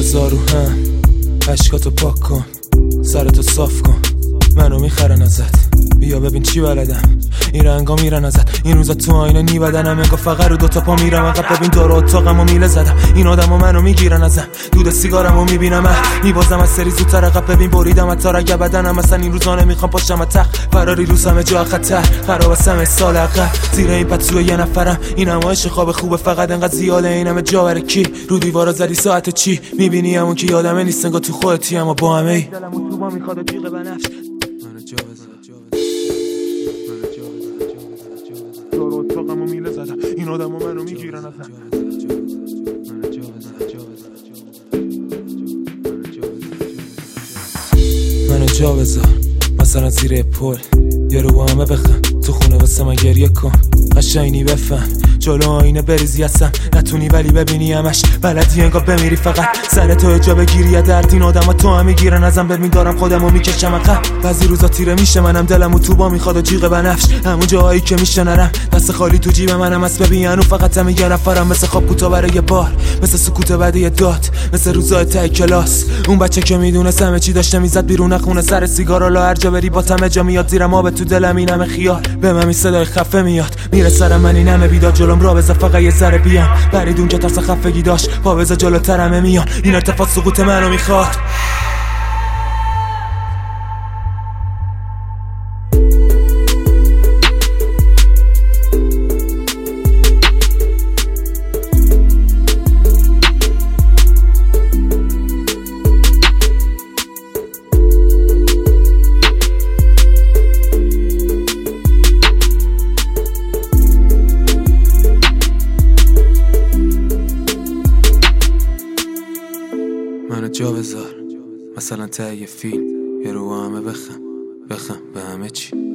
بذار رو هم عشقاتو پاک کن، سرتو صاف کن، منو میخرن ازت. بیا ببین چی بلدم، این رنگا میرن ازت. این روزا تو آینه نی بدنم انگار فقط رو دوتا پا میرم عقب. ببین دور اتاقمو میله زدم، این آدما منو میگیرن ازم. دود سیگارمو میبینم میبازم از سری زودتر عقب. ببین بریدم تا رگ بدنم، اصلا این روزا نمیخوام پاشم تخت. فراری روزم جا خطر، خرابستم سال عقب. زیر این پتو یه نفرم، این همایش خواب خوبه فقط انقدر زیاده. اینم جا برای کی؟ رو دیوارا زدی ساعت چی؟ میبینی همون که یادمه نیست انگار تو خودتی، اما با همه ای دلمو تو با میخواد جیغ بنفش. منو جا بذار، دور اتاقمو میله زدم، این آدما منو میگیرن ازم. منو جا بذار، مثلا زیر پل یارو با همه بخم. تو خونه واسه من گریه کن، قشنگی بفهم. جلو آینه بریزی هستم، نتونی ولی ببینی همش. بلدی انگار بمیری فقط سر تو جا بگیری. یا درد این آدم ها تو هم میگیرن ازم. ببین دارم خودمو میکشم عقب. بعضی روزا تیره میشه منم، دلمو تو با میخواد و جیغ بنفش. همون جاهایی که میشه نرم، دست خالی تو جیب منم. از ببین هنو فقط هم یه نفرم، مثل خواب کوتا برای بار، مثل سکوت بعد داد، مثل روزای ته کلاس. اون بچه که میدونست همه چی داشته میزد بیرون خونه، سر سیگارا هر جا بری با تمه جا میاد زیرم آب تو دلم. اینم خیال به من صدای خفه میاد، میره سر من اینم بیداد. جلوم را بذار فقط یه ذره بیام، پریدون که ترس خفگی داشت. پا بذار جلوترمه میان، این ارتفاع سقوط منو میخواد. منو جا بذار، مثلا ته یه فیلم یه رو همه بخم به همه چی.